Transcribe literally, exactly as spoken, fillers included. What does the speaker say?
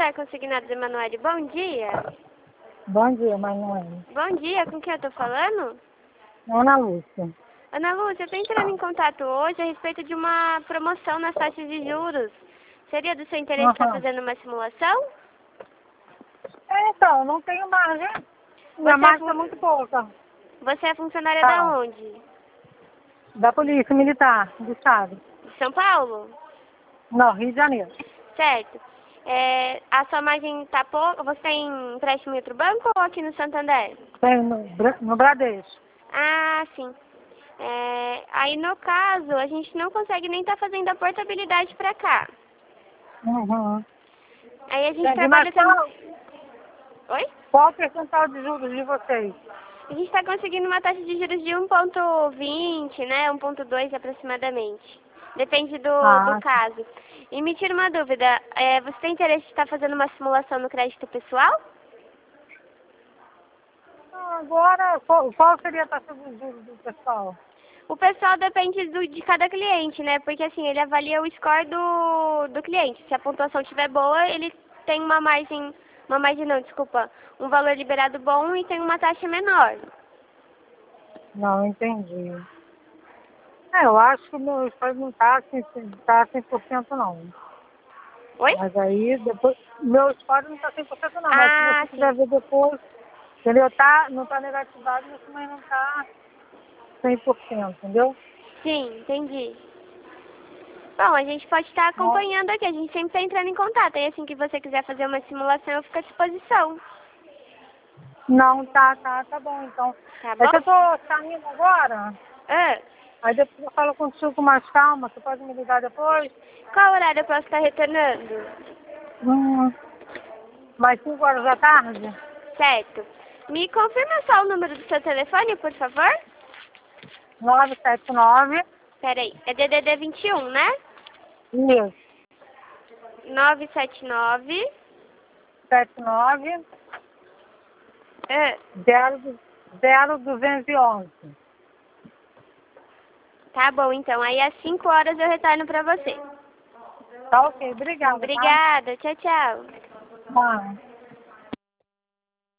Santander Consignados Emanuele, bom dia. Bom dia, Manuel. Bom dia, com quem eu tô falando? Ana Lúcia. Ana Lúcia, eu tô entrando em contato hoje a respeito de uma promoção nas taxas de juros. Seria do seu interesse estar Uhum. fazendo uma simulação? É, então, não tenho margem. Minha Você é margem fun- é muito pouca. Você é funcionária Tá. da onde? Da Polícia Militar do Estado. De São Paulo? Não, Rio de Janeiro. Certo. É, a sua margem tá pouca? Você tem empréstimo em outro banco ou aqui no Santander? Tem no, Bra- no Bradesco. Ah, sim. É, aí no caso, a gente não consegue nem estar fazendo a portabilidade para cá. Uhum. Aí a gente Entendi, trabalha mas também. qual, Oi? qual o percentual de juros de vocês? A gente está conseguindo uma taxa de juros de um ponto vinte, né? um ponto dois aproximadamente. Depende do, do Ah, caso. E me tira uma dúvida, é, você tem interesse em estar fazendo uma simulação no crédito pessoal? agora, qual, qual seria a taxa de juros do pessoal? O pessoal depende do, de cada cliente, né? Porque assim, ele avalia o score do, do cliente. Se a pontuação estiver boa, ele tem uma margem, uma margem não, desculpa, um valor liberado bom e tem uma taxa menor. Não, entendi. É, eu acho que o meu estágio não está assim, tá cem por cento não. Oi? Mas aí, depois, meu score não está cem por cento não, mas se Ah, você quiser sim. ver depois, entendeu? Tá, não está negativado, mas também não está cem por cento, entendeu? Sim, entendi. Bom, a gente pode estar Não, acompanhando aqui, a gente sempre está entrando em contato. E assim que você quiser fazer uma simulação, eu fico à disposição. não, tá, tá, tá bom, então. Tá É bom? que eu tô saindo agora, Ah, aí depois eu falo contigo com mais calma, você pode me ligar depois? qual horário eu posso estar retornando? Hum, mais cinco horas da tarde? Certo. Me confirma só o número do seu telefone, por favor? nove sete nove, Peraí, é D D D vinte e um, né? isso, nove sete nove. sete nove, Ah, zero, zero duzentos e onze. tá bom, então. Aí às cinco horas eu retorno pra você. Tá ok, obrigada, tá? Obrigada. Tchau, tchau. Tá.